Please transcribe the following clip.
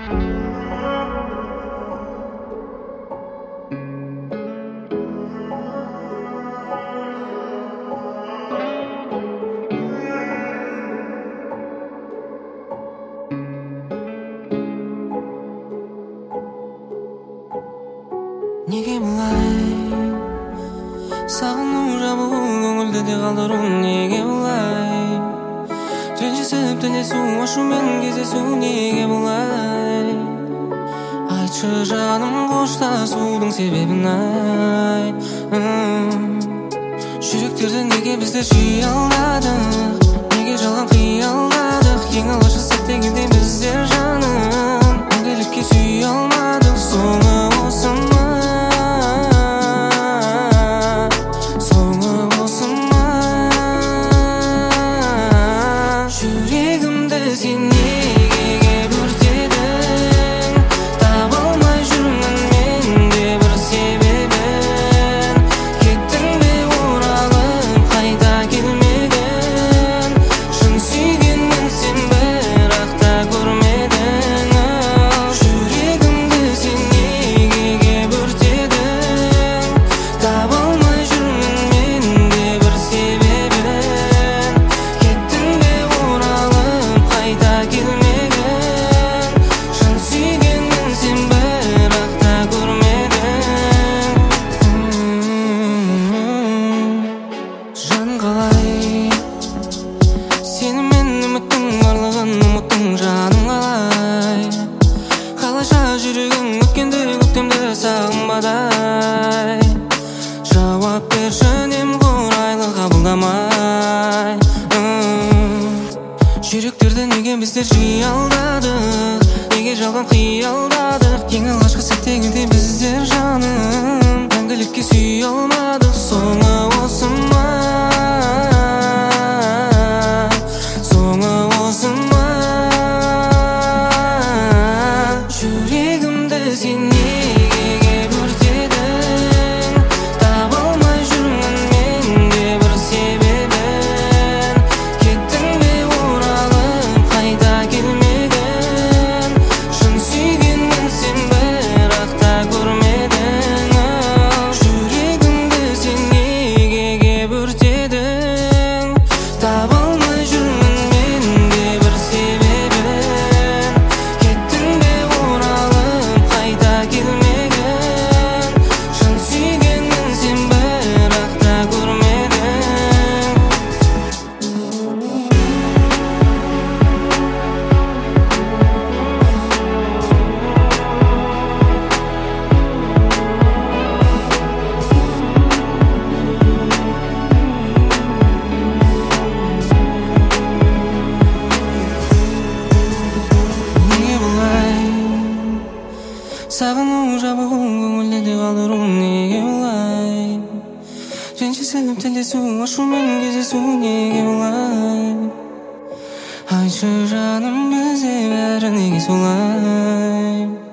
Неге бұлай сағыну жабу көңілді де қалдыру неге бұлай ренжісіп тілесу ашумен кездесу неге бұлай айтшы жаным қоштасудың себебін ай жүректерді неге біздер жиі алдадық неге жалған қиялдадық ең алғашқы сәтте келді біздер жаным мәңгілікке сүйе алмадық соңы осы ма сен неге өртедің таба алмай жүрмін мен де бір себебін кеттің бе оралып қайта келмедің шын сүйгенмін сен бірақ та көрмедің жүрегімді сен неге өртедің таба алмай жүрмін мен де бір себебін кеттің бе оралып қайта келмеген шын сүйгенмін сен бірақ та көрмедің жан қалай сені мен үміттің барлығын ұмыттың жаным қалайша жүрегің өткенді көктемді сағынбадай жауап берші немқұрайлы қабылдамай жүректерді неге біздер жиі алдадық неге жалған қиялдадық ең алғашқы сәтте келді біздер жаным мәңгілікке сүйе алмадық соңы осы ма соңы осы ма жүрегімді сен неге өртедің таба алмай жүрмін мен де бір себебін кеттің бе қайта келмеген шын сүйгенмін сен бірақ та көрмедің жүрегімді сен неге өртедің таба алмай жүрмін мен де бір себебін кеттің бе оралып қайта келмеген шын сүйгенмін сен бірақ та көрмедің неге бұлай сағыну жабу көңілді де қалдыру неге бұлай ренжісіп тілесу ашумен кездесу неге бұлай айтшы жаным бізде бәрі неге солай